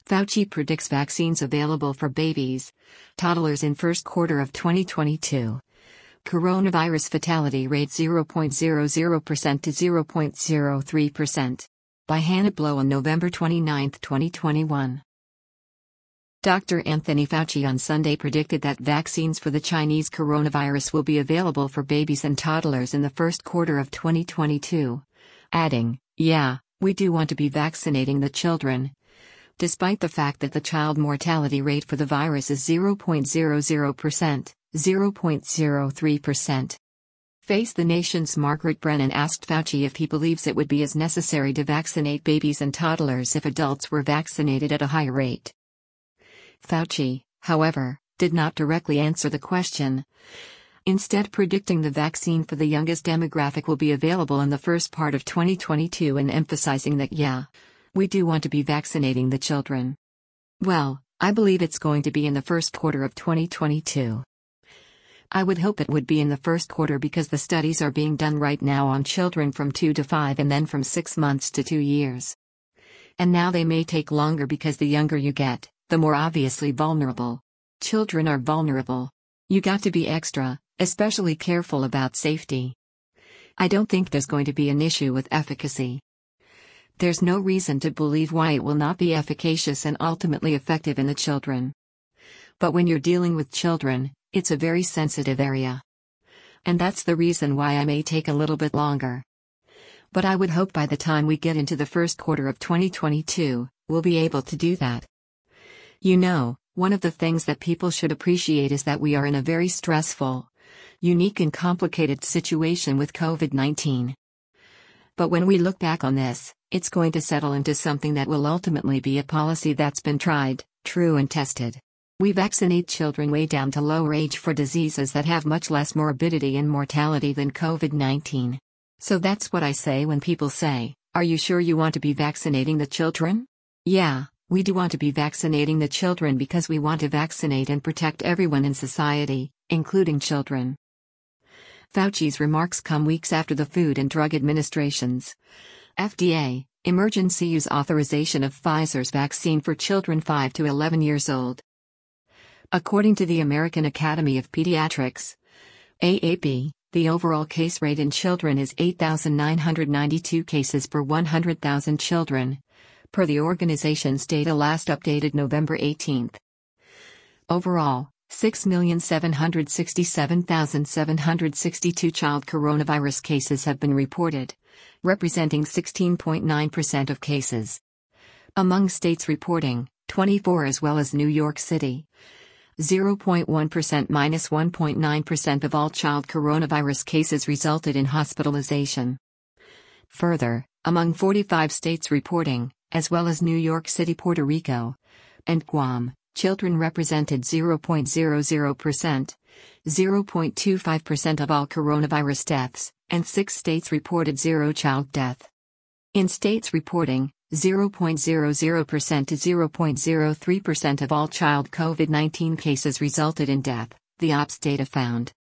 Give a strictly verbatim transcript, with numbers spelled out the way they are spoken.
Fauci predicts vaccines available for babies, toddlers in first quarter of twenty twenty-two. Coronavirus fatality rate zero point zero zero percent to zero point zero three percent. By Hannah Blow on November twenty-ninth, twenty twenty-one. Doctor Anthony Fauci on Sunday predicted that vaccines for the Chinese coronavirus will be available for babies and toddlers in the first quarter of twenty twenty-two, adding, "Yeah, we do want to be vaccinating the children." Despite the fact that the child mortality rate for the virus is zero point zero zero percent, zero point zero three percent. Face the Nation's Margaret Brennan asked Fauci if he believes it would be as necessary to vaccinate babies and toddlers if adults were vaccinated at a higher rate. Fauci, however, did not directly answer the question, instead predicting the vaccine for the youngest demographic will be available in the first part of twenty twenty-two and emphasizing that yeah, we do want to be vaccinating the children. Well, I believe it's going to be in the first quarter of twenty twenty-two. I would hope it would be in the first quarter because the studies are being done right now on children from two to five and then from six months to two years. And now they may take longer because the younger you get, the more obviously vulnerable. Children are vulnerable. You got to be extra, especially careful about safety. I don't think there's going to be an issue with efficacy. There's no reason to believe why it will not be efficacious and ultimately effective in the children. But when you're dealing with children, it's a very sensitive area. And that's the reason why I may take a little bit longer. But I would hope by the time we get into the first quarter of twenty twenty-two, we'll be able to do that. You know, one of the things that people should appreciate is that we are in a very stressful, unique and complicated situation with COVID nineteen. But when we look back on this, it's going to settle into something that will ultimately be a policy that's been tried, true and tested. We vaccinate children way down to lower age for diseases that have much less morbidity and mortality than COVID nineteen. So that's what I say when people say, "Are you sure you want to be vaccinating the children?" Yeah, we do want to be vaccinating the children because we want to vaccinate and protect everyone in society, including children. Fauci's remarks come weeks after the Food and Drug Administration's F D A emergency use authorization of Pfizer's vaccine for children five to eleven years old. According to the American Academy of Pediatrics, A A P, the overall case rate in children is eight thousand nine hundred ninety-two cases per one hundred thousand children, per the organization's data last updated November eighteenth. Overall, six million seven hundred sixty-seven thousand seven hundred sixty-two child coronavirus cases have been reported, representing sixteen point nine percent of cases. Among states reporting, twenty-four as well as New York City, zero point one percent minus one point nine percent of all child coronavirus cases resulted in hospitalization. Further, among forty-five states reporting, as well as New York City, Puerto Rico, and Guam, children represented zero point zero zero percent, zero point two five percent of all coronavirus deaths, and six states reported zero child death. In states reporting, zero point zero zero percent to zero point zero three percent of all child COVID nineteen cases resulted in death, the O P S data found.